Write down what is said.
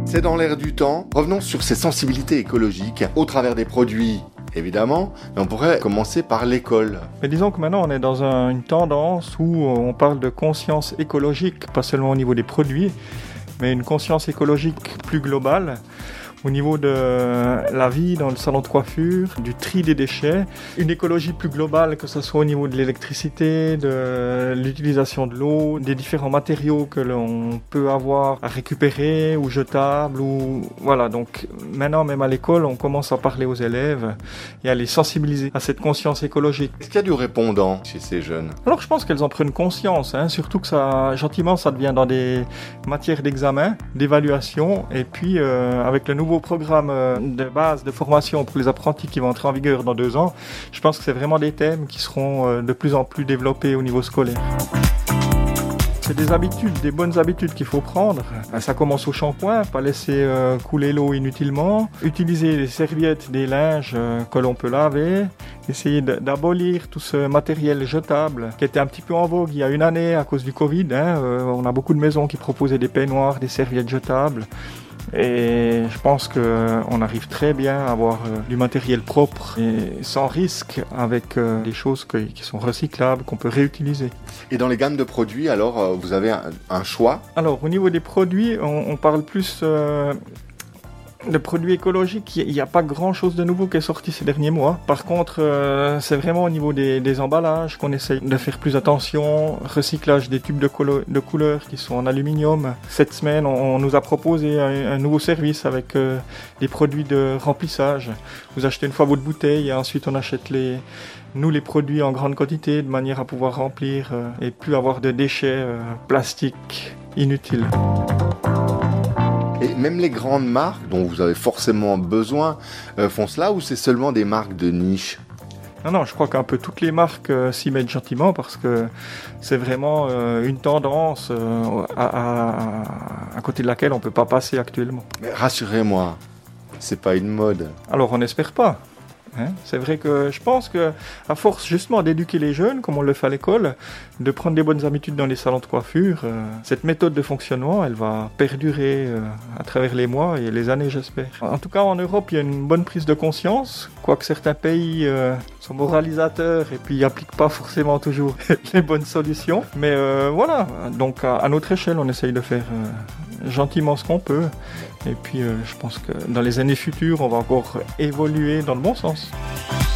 C'est dans l'air du temps. Revenons sur ces sensibilités écologiques au travers des produits, évidemment, mais on pourrait commencer par l'école. Mais disons que maintenant on est dans une tendance où on parle de conscience écologique, pas seulement au niveau des produits, mais une conscience écologique plus globale. Au niveau de la vie dans le salon de coiffure, du tri des déchets, une écologie plus globale, que ce soit au niveau de l'électricité, de l'utilisation de l'eau, des différents matériaux que l'on peut avoir à récupérer ou jetables. Voilà, donc maintenant même à l'école, on commence à parler aux élèves et à les sensibiliser à cette conscience écologique. Est-ce qu'il y a du répondant chez ces jeunes? Alors je pense qu'elles en prennent conscience, surtout que ça, gentiment, ça devient dans des matières d'examen, d'évaluation, et puis avec le nouveau programme de base de formation pour les apprentis qui va entrer en vigueur dans 2 ans, je pense que c'est vraiment des thèmes qui seront de plus en plus développés au niveau scolaire. C'est des habitudes, des bonnes habitudes qu'il faut prendre. Ça commence au shampoing, pas laisser couler l'eau inutilement, utiliser les serviettes, des linges que l'on peut laver, essayer d'abolir tout ce matériel jetable qui était un petit peu en vogue il y a 1 année à cause du Covid. On a beaucoup de maisons qui proposaient des peignoirs, des serviettes jetables. Et je pense qu'on arrive très bien à avoir du matériel propre et sans risque avec des choses qui sont recyclables, qu'on peut réutiliser. Et dans les gammes de produits, alors, vous avez un choix? Alors, au niveau des produits, on parle plus de produits écologiques. Il n'y a pas grand-chose de nouveau qui est sorti ces derniers mois. Par contre, c'est vraiment au niveau des emballages qu'on essaye de faire plus attention. Recyclage des tubes de couleurs qui sont en aluminium. Cette semaine, on nous a proposé un nouveau service avec des produits de remplissage. Vous achetez une fois votre bouteille et ensuite on achète les produits en grande quantité de manière à pouvoir remplir et plus avoir de déchets plastiques inutiles. Et même les grandes marques dont vous avez forcément besoin font cela, ou c'est seulement des marques de niche? Non, je crois qu'un peu toutes les marques s'y mettent gentiment parce que c'est vraiment une tendance à côté de laquelle on ne peut pas passer actuellement. Mais rassurez-moi, c'est pas une mode. Alors on n'espère pas. C'est vrai que je pense qu'à force justement d'éduquer les jeunes, comme on le fait à l'école, de prendre des bonnes habitudes dans les salons de coiffure, cette méthode de fonctionnement, elle va perdurer à travers les mois et les années, j'espère. En tout cas, en Europe, il y a une bonne prise de conscience, quoique certains pays sont moralisateurs et puis n'appliquent pas forcément toujours les bonnes solutions. Mais voilà, donc à notre échelle, on essaye de faire gentiment ce qu'on peut. Et puis je pense que dans les années futures, on va encore évoluer dans le bon sens.